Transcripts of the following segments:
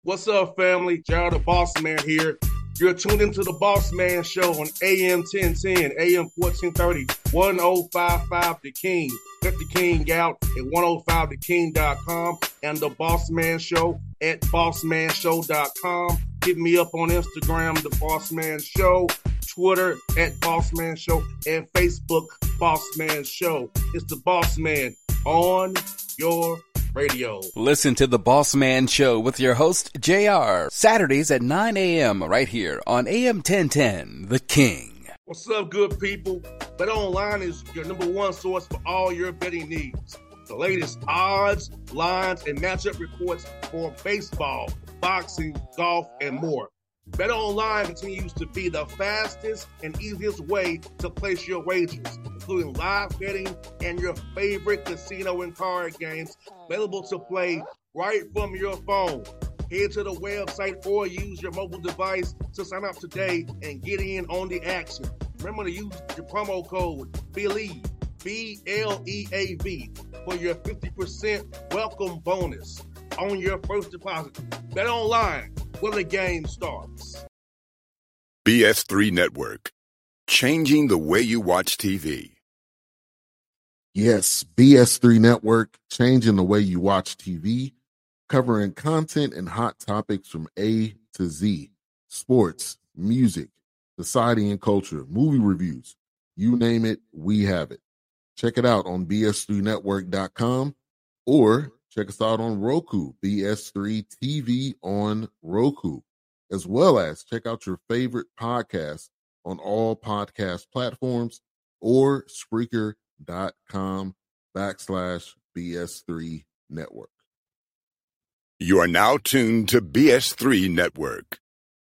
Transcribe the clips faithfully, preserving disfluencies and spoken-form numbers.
What's up, family? Gerald the Boss Man here. You're tuned into the Boss Man Show on A M ten ten, A M fourteen thirty, ten fifty-five The King. Let the King out at ten fifty the king dot com and the Boss Man Show at boss man show dot com. Hit me up on Instagram, The Boss Man Show, Twitter at Boss Man Show, and Facebook, Boss Man Show. It's the Boss Man on your radio. Listen to The Boss Man Show with your host, J R, Saturdays at nine a.m. right here on A M ten ten, The King. What's up, good people? BetOnline is your number one source for all your betting needs. The latest odds, lines, and matchup reports for baseball, boxing, golf, and more. BetOnline continues to be the fastest and easiest way to place your wagers, including live betting and your favorite casino and card games available to play right from your phone. Head to the website or use your mobile device to sign up today and get in on the action. Remember to use your promo code BELIEVE, B L E A V, for your fifty percent welcome bonus on your first deposit. BetOnline, where the game starts. B S three Network, changing the way you watch T V. Yes, B S three Network, changing the way you watch T V, covering content and hot topics from A to Z, sports, music, society and culture, movie reviews, you name it, we have it. Check it out on B S three network dot com or check us out on Roku, B S three T V on Roku, as well as check out your favorite podcasts on all podcast platforms or Spreaker.com backslash BS3 Network. You are now tuned to B S three Network.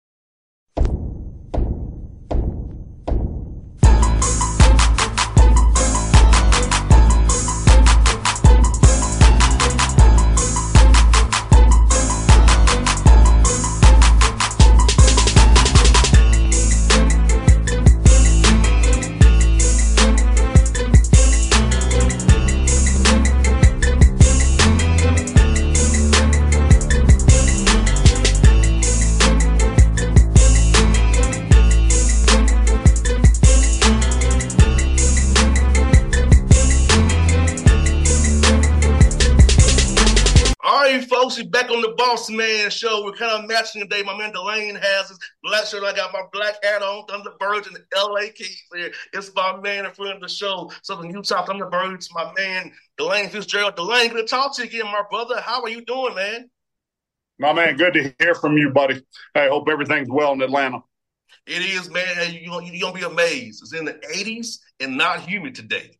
Back on the Boss Man Show. We're kind of matching today. My man Delane has his black shirt. I got my black hat on. Thunderbirds and the L A Keys here. It's my man in front of the show. Southern Utah Thunderbirds. My man Delane Fitzgerald. Delane, good to talk to you again, my brother. How are you doing, man? My man, good to hear from you, buddy. I hope everything's well in Atlanta. It is, man. You're you, you're going to be amazed. It's in the eighties and not humid today.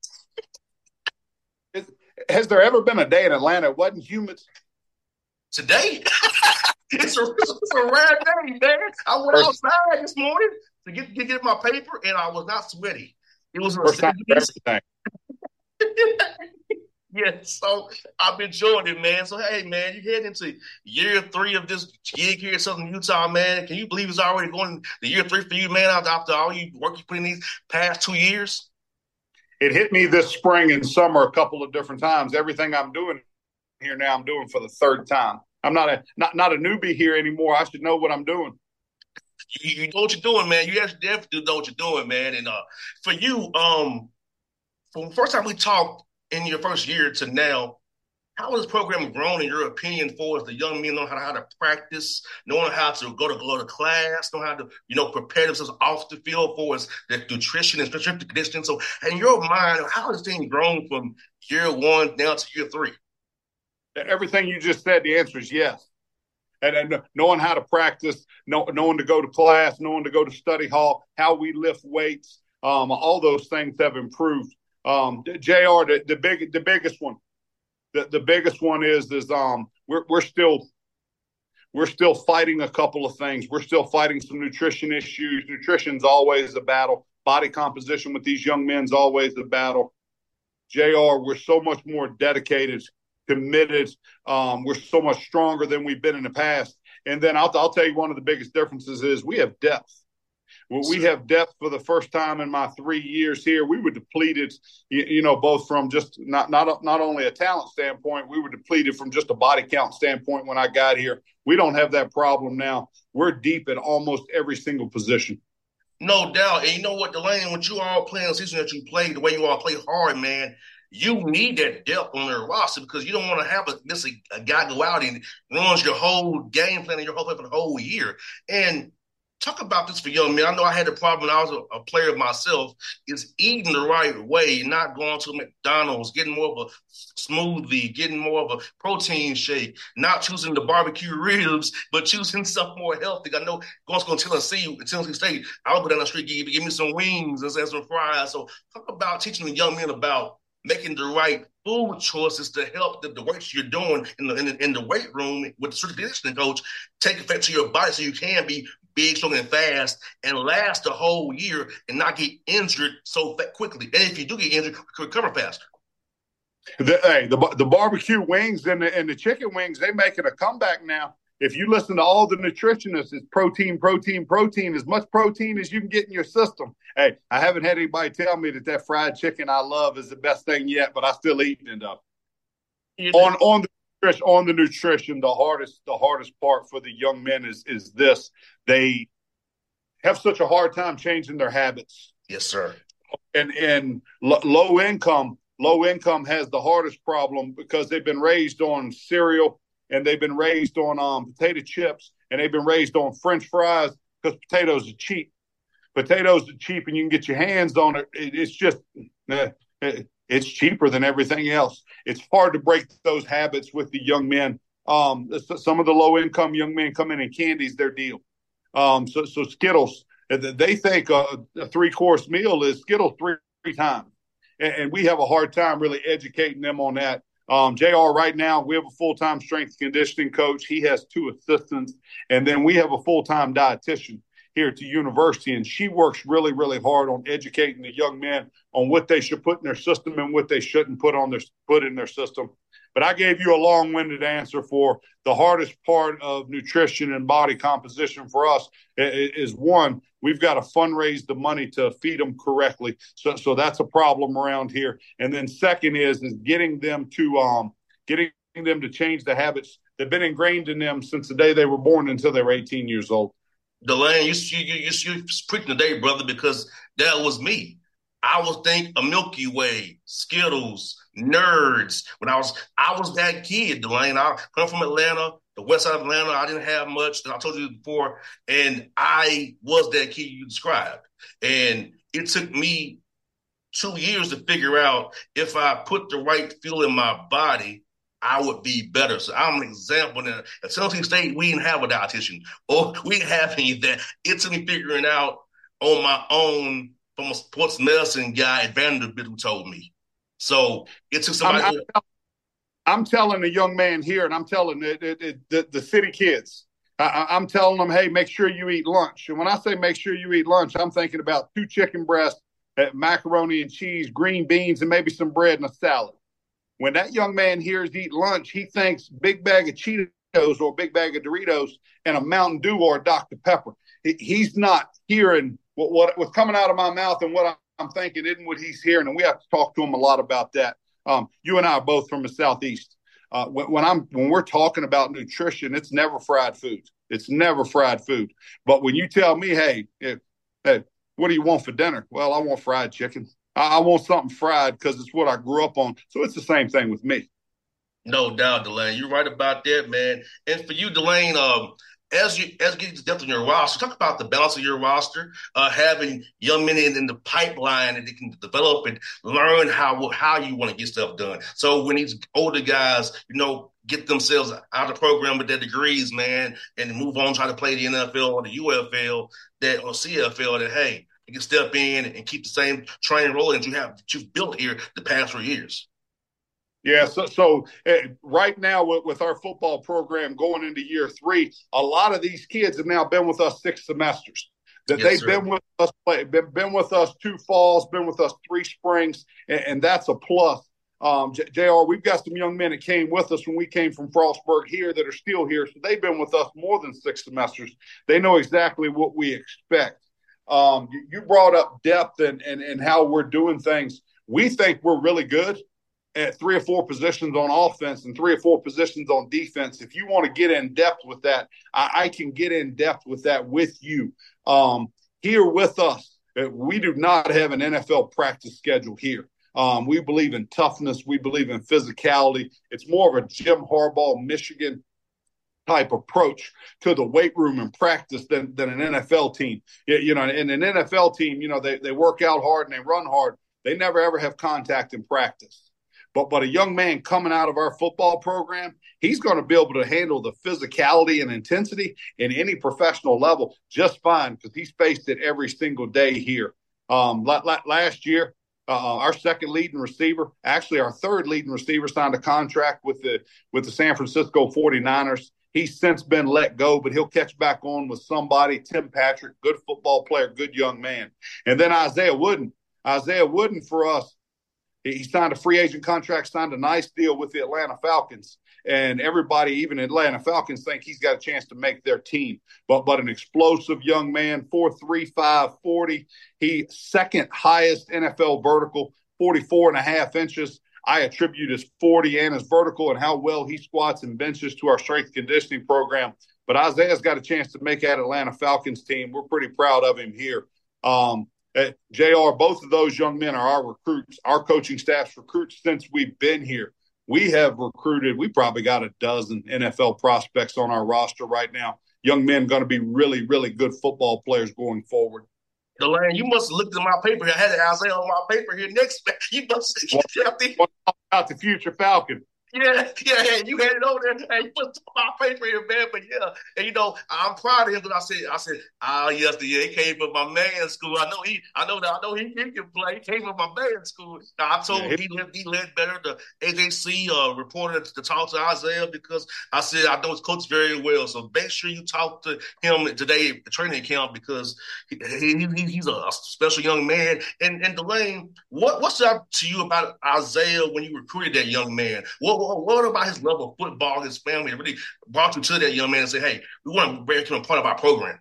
Has there ever been a day in Atlanta it wasn't humid? Today, it's, a, it's a rare day, man. I went First, outside this morning to get, to get my paper, and I was not sweaty. It was first time for everything. Yeah, so I've been enjoying it, man. So, hey, man, you head into year three of this gig here in Southern Utah, man. Can you believe it's already going to year three for you, man, after all you work you put in these past two years? It hit me this spring and summer a couple of different times. Everything I'm doing here now, I'm doing for the third time. I'm not a not, not a newbie here anymore. I should know what I'm doing. You, you know what you're doing, man. You actually definitely know what you're doing, man. And uh, for you, um, from the first time we talked in your first year to now, how has this program grown in your opinion for as the young men know how to, how to practice, knowing how to go to go to class, know how to, you know, prepare themselves off the field for us, the nutrition and strength conditioning. So in your mind, how has this thing grown from year one now to year three? Everything you just said, the answer is yes. And, and knowing how to practice, know, knowing to go to class, knowing to go to study hall, how we lift weights, um, all those things have improved. Um, J R, the, the big, the biggest one, the, the biggest one is is um we're we're still we're still fighting a couple of things. We're still fighting some nutrition issues. Nutrition's always a battle. Body composition with these young men's always a battle. J R, we're so much more dedicated, committed. Um, we're so much stronger than we've been in the past. And then I'll, I'll tell you one of the biggest differences is we have depth. We have depth for the first time in my three years here. We were depleted, you, you know, both from just not not not only a talent standpoint, we were depleted from just a body count standpoint when I got here. We don't have that problem now. We're deep at almost every single position. No doubt. And you know what, Delane, when you all play the season that you play, the way you all play hard, man, you need that depth on their roster because you don't want to have a, this, a, a guy go out and runs your whole game plan and your whole play for the whole year. And talk about this for young men. I know I had a problem when I was a, a player myself, is eating the right way, not going to McDonald's, getting more of a smoothie, getting more of a protein shake, not choosing the barbecue ribs, but choosing something more healthy. I know going to Tennessee, Tennessee State, I'll go down the street, give, give me some wings and some fries. So talk about teaching the young men about making the right food choices to help the, the weights you're doing in the, in the in the weight room with the strength conditioning coach take effect to your body so you can be big, strong, and fast and last the whole year and not get injured so quickly. And if you do get injured, recover faster. The, hey, the the barbecue wings and the, and the chicken wings, they making a comeback now. If you listen to all the nutritionists, it's protein, protein, protein, as much protein as you can get in your system. Hey, I haven't had anybody tell me that that fried chicken I love is the best thing yet, but I still eating it up. On on the on the nutrition, the hardest the hardest part for the young men is is this: they have such a hard time changing their habits. Yes, sir. And and lo- low income low income has the hardest problem because they've been raised on cereal. And they've been raised on um, potato chips, and they've been raised on French fries because potatoes are cheap. Potatoes are cheap, and you can get your hands on it. it it's just uh, it's cheaper than everything else. It's hard to break those habits with the young men. Um, some of the low-income young men come in and candy's their deal. Um, so, so Skittles, they think a, a three-course meal is Skittles three, three times, and, and we have a hard time really educating them on that. Um, J R, right now, we have a full-time strength conditioning coach. He has two assistants. And then we have a full-time dietitian here at the university. And she works really, really hard on educating the young men on what they should put in their system and what they shouldn't put on their put in their system. But I gave you a long-winded answer for the hardest part of nutrition and body composition for us is, one, we've got to fundraise the money to feed them correctly. So, so that's a problem around here. And then second is, is getting them to um, getting them to change the habits that have been ingrained in them since the day they were born until they were eighteen years old. Delane, you you you you preaching today, brother, because that was me. I was think a Milky Way, Skittles, Nerds. When I was, I was that kid, Delane. I come from Atlanta, the west side of Atlanta. I didn't have much, I told you before, and I was that kid you described. And it took me two years to figure out if I put the right fuel in my body, I would be better. So I'm an example. Now, at Tennessee State, we didn't have a dietitian, or we didn't have any of that. It took me figuring out on my own from a sports medicine guy at Vanderbilt who told me. So it took somebody. I'm, I'm, I'm telling the young man here, and I'm telling the, the, the, the city kids, I, I'm telling them, hey, make sure you eat lunch. And when I say make sure you eat lunch, I'm thinking about two chicken breasts, macaroni and cheese, green beans, and maybe some bread and a salad. When that young man hears eat lunch, he thinks big bag of Cheetos or a big bag of Doritos and a Mountain Dew or a Doctor Pepper. He, he's not hearing what, what what's coming out of my mouth and what I'm thinking isn't what he's hearing, and we have to talk to him a lot about that. Um, you and I are both from the Southeast. Uh, when, when I'm when we're talking about nutrition, it's never fried food. It's never fried food. But when you tell me, hey, hey, hey what do you want for dinner? Well, I want fried chicken. I, I want something fried because it's what I grew up on. So it's the same thing with me. No doubt, Delane. You're right about that, man. And for you, Delane, um, As you as you get to depth on your roster, talk about the balance of your roster, uh, having young men in, in the pipeline that they can develop and learn how how you want to get stuff done. So when these older guys, you know, get themselves out of the program with their degrees, man, and move on, try to play the N F L or the U F L that or C F L, that hey, you can step in and keep the same train rolling that you have that you've built here the past three years. Yeah, so, so uh, right now with, with our football program going into year three, a lot of these kids have now been with us six semesters. That yes, they've sir. been with us, been, been with us two falls, been with us three springs, and, and that's a plus. Um, J- JR, we've got some young men that came with us when we came from Frostburg here that are still here, so they've been with us more than six semesters. They know exactly what we expect. Um, you, you brought up depth and, and, and how we're doing things. We think we're really good at three or four positions on offense and three or four positions on defense. If you want to get in depth with that, I, I can get in depth with that with you. Um, here with us, we do not have an N F L practice schedule here. Um, we believe in toughness. We believe in physicality. It's more of a Jim Harbaugh, Michigan type approach to the weight room and practice than, than an N F L team. You know, in an N F L team, you know, they, they work out hard and they run hard. They never, ever have contact in practice. But, but a young man coming out of our football program, he's going to be able to handle the physicality and intensity in any professional level just fine because he's faced it every single day here. Um, last year, uh, our second leading receiver, actually our third leading receiver, signed a contract with the with the San Francisco forty-niners. He's since been let go, but he'll catch back on with somebody. Tim Patrick, good football player, good young man. And then Isaiah Wooden. Isaiah Wooden for us, he signed a free agent contract, signed a nice deal with the Atlanta Falcons. And everybody, even Atlanta Falcons, think he's got a chance to make their team. But but an explosive young man, four three, five forty. He second highest N F L vertical, forty-four and a half inches. I attribute his forty and his vertical and how well he squats and benches to our strength conditioning program. But Isaiah's got a chance to make that Atlanta Falcons team. We're pretty proud of him here. Um, J R, both of those young men are our recruits. Our coaching staff's recruits since we've been here. We have recruited, we probably got a dozen N F L prospects on our roster right now. Young men going to be really, really good football players going forward. Delane, you must have looked at my paper. I had Isaiah on my paper here next. You must have what about the future Falcon? Yeah, yeah, yeah, you had it on there. Hey, you put my paper here, man. But yeah, and you know, I'm proud of him because I said, I said, ah, yes, yeah, he came from my man's school. I know he, I know that, I know he, he can play. He came from my man's school. Now I told yeah, him he led, he led better. The A J C uh, reported to talk to Isaiah because I said I know his coach very well. So make sure you talk to him today at the training camp because he, he, he he's a special young man. And and Delane, what what's up to you about Isaiah when you recruited that young man? What What about his love of football, his family, that really brought you to that young man and say, hey, we want to bring him a part of our program?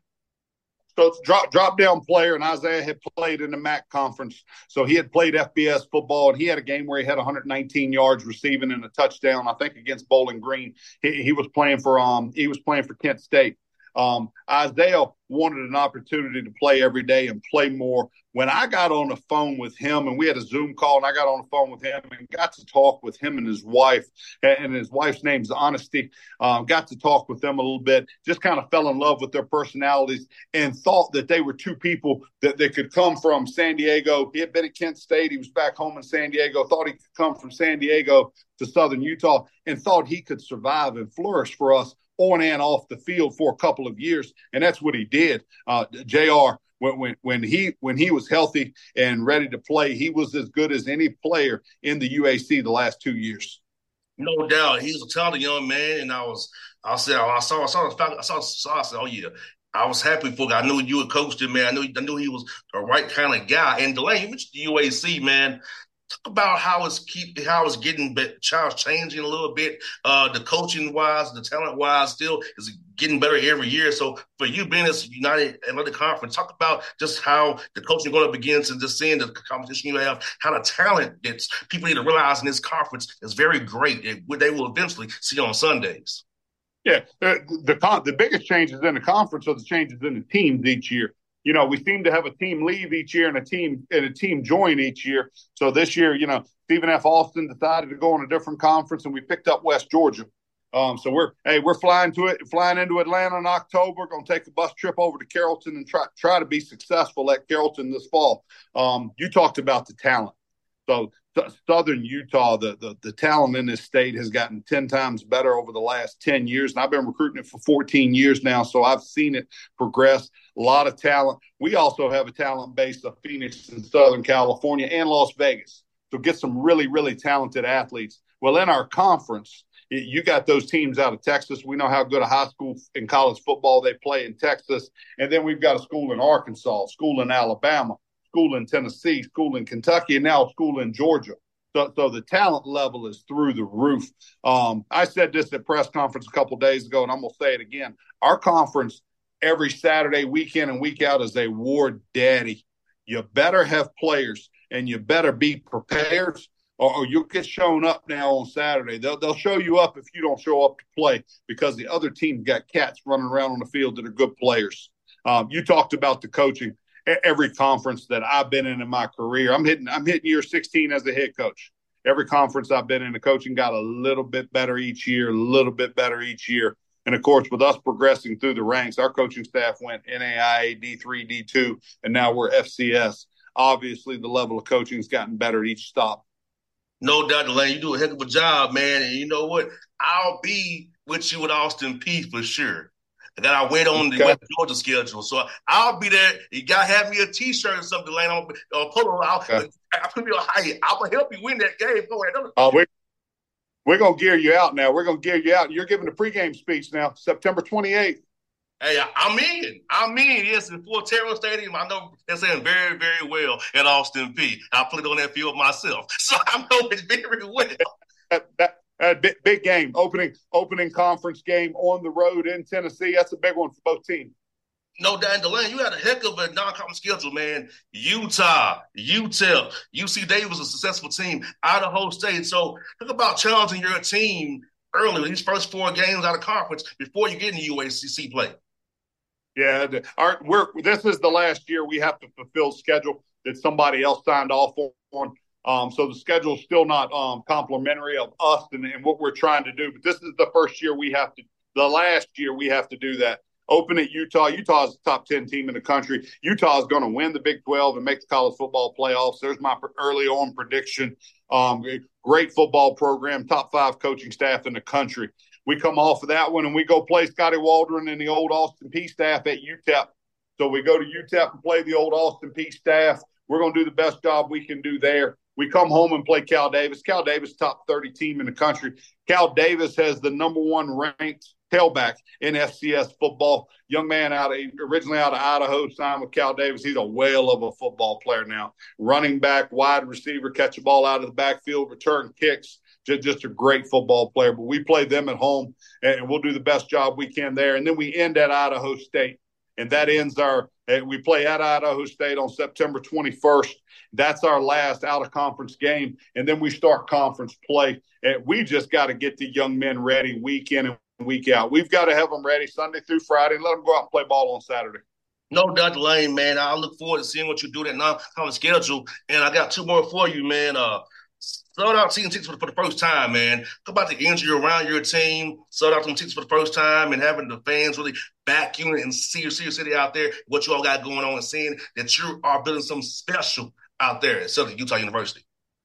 So it's drop, drop down player, and Isaiah had played in the M A C conference. So he had played F B S football, and he had a game where he had one hundred nineteen yards receiving and a touchdown, I think, against Bowling Green. He, he was playing for um he was playing for Kent State. Um, Isaiah wanted an opportunity to play every day and play more. When I got on the phone with him, and we had a Zoom call, and I got on the phone with him and got to talk with him and his wife, and his wife's name's Honesty, um, got to talk with them a little bit, just kind of fell in love with their personalities and thought that they were two people that they could come from San Diego. He had been at Kent State. He was back home in San Diego, thought he could come from San Diego to Southern Utah and thought he could survive and flourish for us on and off the field for a couple of years, and that's what he did. Uh, J R, when, when when he when he was healthy and ready to play, he was as good as any player in the U A C the last two years. No doubt, he's a talented young man, and I was I said I saw I saw I saw, saw I said, oh yeah. I was happy for him. I knew you had coached him, man. I knew I knew he was the right kind of guy. And Delane, you mentioned the U A C, man. Talk about how it's keep how it's getting better, changing a little bit. Uh, the coaching wise, the talent wise, still is getting better every year. So for you being as United Athletic Conference, talk about just how the coaching going to begin and just seeing the competition you have, how the talent that people need to realize in this conference is very great. It, they will eventually see on Sundays. Yeah, the the, the biggest changes in the conference are the changes in the teams each year. You know, we seem to have a team leave each year and a team and a team join each year. So this year, you know, Stephen F. Austin decided to go on a different conference, and we picked up West Georgia. Um, so we're hey, we're flying to it, flying into Atlanta in October. Going to take a bus trip over to Carrollton and try try to be successful at Carrollton this fall. Um, you talked about the talent. So Southern Utah, the, the the talent in this state has gotten ten times better over the last ten years. And I've been recruiting it for fourteen years now, so I've seen it progress. A lot of talent. We also have a talent base of Phoenix and Southern California and Las Vegas. So get some really, really talented athletes. Well, in our conference, you got those teams out of Texas. We know how good a high school and college football they play in Texas. And then we've got a school in Arkansas, school in Alabama, school in Tennessee, school in Kentucky, and now a school in Georgia. So, so the talent level is through the roof. Um, I said this at press conference a couple of days ago, and I'm going to say it again. Our conference every Saturday, week in and week out is a war daddy. You better have players, and you better be prepared, or, or you'll get shown up now on Saturday. They'll, they'll show you up if you don't show up to play because the other team's got cats running around on the field that are good players. Um, you talked about the coaching. Every conference that I've been in in my career, I'm hitting I'm hitting year sixteen as a head coach. Every conference I've been in, the coaching got a little bit better each year, a little bit better each year. And, of course, with us progressing through the ranks, our coaching staff went N A I A, D three, D two, and now we're F C S. Obviously, the level of coaching has gotten better at each stop. No doubt, Delane, you do a heck of a job, man. And you know what? I'll be with you at Austin Peay for sure. I got to wait on the okay. West Georgia schedule. So I'll be there. You got to have me a T-shirt or something, Delane. I'll, I'll put on. I'll, okay. I'll, I'll, I'll help you win that game. Go ahead. Oh, we We're going to gear you out now. We're going to gear you out. You're giving a pregame speech now, September twenty-eighth. Hey, I'm in. I'm in. Yes, in Fort Terrell Stadium. I know they're saying very, very well at Austin Peay. I played on that field myself. So I know it very well. That, that, that big, big game, opening opening conference game on the road in Tennessee. That's a big one for both teams. No, Dan Delane, you had a heck of a non-conference schedule, man. Utah, U T E P, U C Davis, a successful team, Idaho State. So think about challenging your team early, these first four games out of conference before you get into U A C C play. Yeah, our, we're, this is the last year we have to fulfill schedule that somebody else signed off on. Um, so the schedule is still not um, complimentary of us and, and what we're trying to do. But this is the first year we have to – the last year we have to do that. Open at Utah. Utah is the top ten team in the country. Utah is going to win the Big twelve and make the college football playoffs. There's my early on prediction. Um, great football program, top five coaching staff in the country. We come off of that one and we go play Scotty Waldron and the old Austin Peay staff at U T E P. So we go to U T E P and play the old Austin Peay staff. We're going to do the best job we can do there. We come home and play Cal Davis. Cal Davis, top thirty team in the country. Cal Davis has the number one ranked tailback in F C S football. Young man out of originally out of Idaho, signed with Cal Davis. He's a whale of a football player now. Running back, wide receiver, catch a ball out of the backfield, return kicks. Just, just a great football player. But we play them at home, and we'll do the best job we can there. And then we end at Idaho State. And that ends our – we play at Idaho State on September twenty-first. That's our last out-of-conference game. And then we start conference play. And we just got to get the young men ready week in and week out. We've got to have them ready Sunday through Friday and let them go out and play ball on Saturday. No doubt, Delane, man. I look forward to seeing what you do that non-conference schedule. And I got two more for you, man. Uh, Sold out season tickets for the, for the first time, man. Talk about the energy around your team. Sold out some tickets for the first time and having the fans really back you and see your City out there, what you all got going on, and seeing that you are building something special out there at Southern Utah University.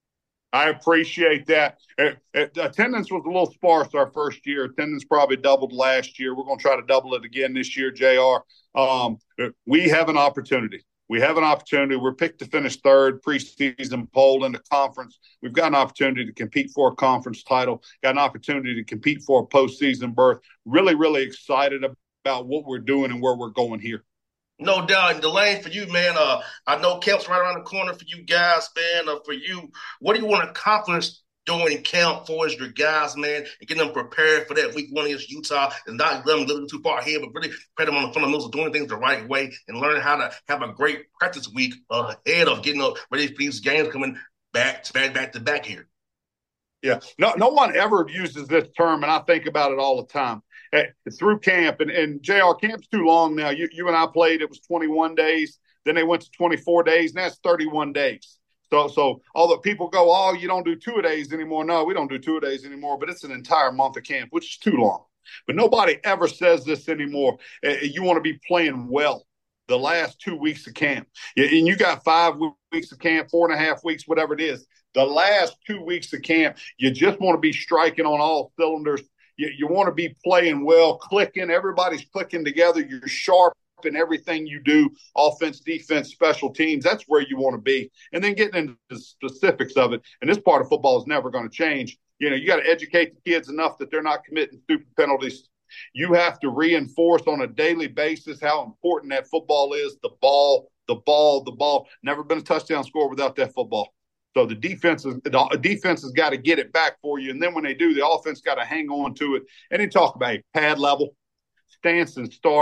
I appreciate that. Uh, uh, attendance was a little sparse our first year. Attendance probably doubled last year. We're going to try to double it again this year, J R. Um, we have an opportunity. We have an opportunity. We're picked to finish third preseason poll in the conference. We've got an opportunity to compete for a conference title, got an opportunity to compete for a postseason berth. Really, really excited about what we're doing and where we're going here. No doubt. And Delane, for you, man, uh, I know camp's right around the corner for you guys, man. Uh, for you, what do you want to accomplish during camp for as your guys, man, and get them prepared for that week one against Utah and not let them go too far ahead, but really prepare them on the fundamentals of doing things the right way and learning how to have a great practice week ahead of getting up ready for these games coming back to back, back to back here. Yeah, no, no one ever uses this term, and I think about it all the time. It's through camp, and, and J R, camp's too long now. You, you and I played, it was twenty-one days. Then they went to twenty-four days, and that's thirty-one days. So, so although people go, oh, you don't do two-a-days anymore. No, we don't do two-a-days anymore, but it's an entire month of camp, which is too long. But nobody ever says this anymore. You want to be playing well the last two weeks of camp. And you got five weeks of camp, four and a half weeks, whatever it is. The last two weeks of camp, you just want to be striking on all cylinders. You, you want to be playing well, clicking. Everybody's clicking together. You're sharp in everything you do, offense, defense, special teams. That's where you want to be. And then getting into the specifics of it. And this part of football is never going to change. You know, you got to educate the kids enough that they're not committing stupid penalties. You have to reinforce on a daily basis how important that football is. The ball, the ball, the ball. Never been a touchdown score without that football. So the defense is, the defense has got to get it back for you. And then when they do, the offense got to hang on to it. And then talk about pad level, stance and start,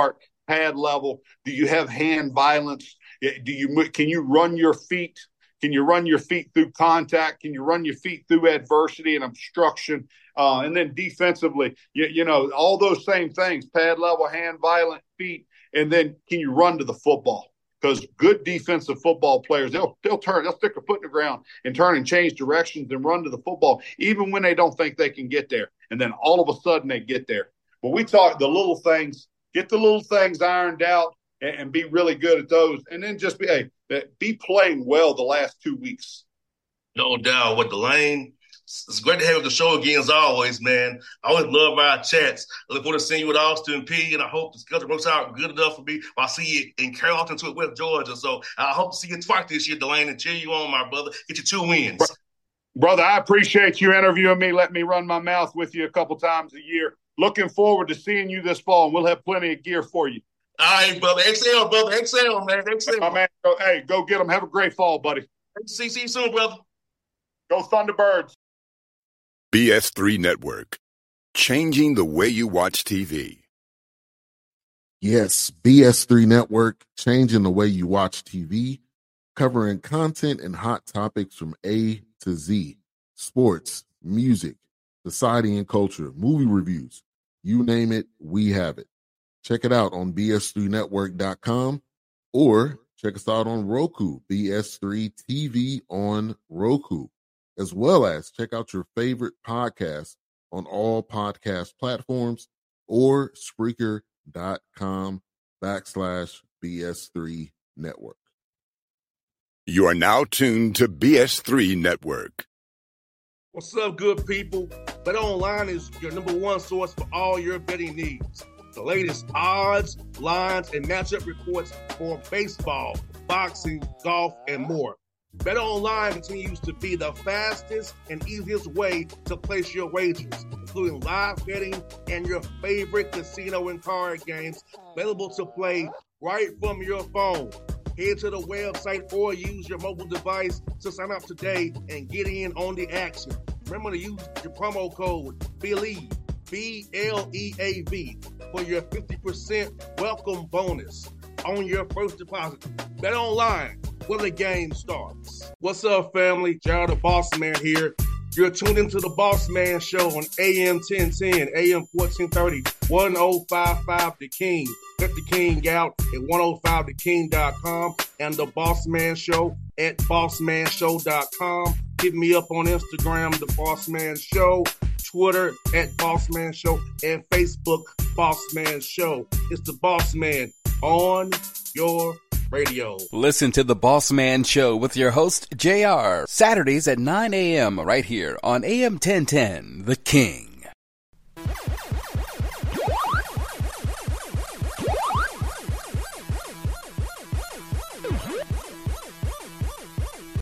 pad level? Do you have hand violence? Do you can you run your feet? Can you run your feet through contact? Can you run your feet through adversity and obstruction? Uh, and then defensively, you, you know, all those same things, pad level, hand violent, feet. And then can you run to the football? Because good defensive football players, they'll they'll turn, they'll stick a foot in the ground and turn and change directions and run to the football, even when they don't think they can get there. And then all of a sudden they get there. But we talk the little things, get the little things ironed out and, and be really good at those. And then just be, hey, be playing well the last two weeks. No doubt. With Delane, it's great to have you on the show again, as always, man. I always love our chats. I look forward to seeing you at Austin P, and I hope the schedule works out good enough for me. I'll see you in Carrollton to West Georgia. So I hope to see you twice this year, Delane, and cheer you on, my brother. Get you two wins. Brother, I appreciate you interviewing me. Let me run my mouth with you a couple times a year. Looking forward to seeing you this fall, and we'll have plenty of gear for you. All right, brother. X L, brother. X L, man. X L. My man, go, hey, go get them. Have a great fall, buddy. See, see you soon, brother. Go Thunderbirds. B S three Network, changing the way you watch T V. Yes, B S three Network, changing the way you watch T V, covering content and hot topics from A to Z, sports, music, society and culture, movie reviews, you name it, we have it. Check it out on B S three network dot com or check us out on Roku, B S three T V on Roku, as well as check out your favorite podcast on all podcast platforms or Spreaker.com backslash BS3 Network. You are now tuned to B S three Network. What's up, good people? BetOnline is your number one source for all your betting needs. The latest odds, lines, and matchup reports for baseball, boxing, golf, and more. BetOnline continues to be the fastest and easiest way to place your wagers, including live betting and your favorite casino and card games available to play right from your phone. Head to the website or use your mobile device to sign up today and get in on the action. Remember to use your promo code BELIEVE, B L E A V, for your fifty percent welcome bonus on your first deposit. Bet online where the game starts. What's up, family? Jared the Boss Man here. You're tuned into the Boss Man Show on A M ten ten, A M fourteen thirty, ten fifty-five The King. Check The King out at ten fifty the king dot com and the Boss Man Show at boss man show dot com. Hit me up on Instagram, The Boss Man Show, Twitter at Boss Man Show, and Facebook, Boss Man Show. It's the Boss Man on your radio. Listen to The Boss Man Show with your host, J R, Saturdays at nine a.m. right here on A M ten ten, The King.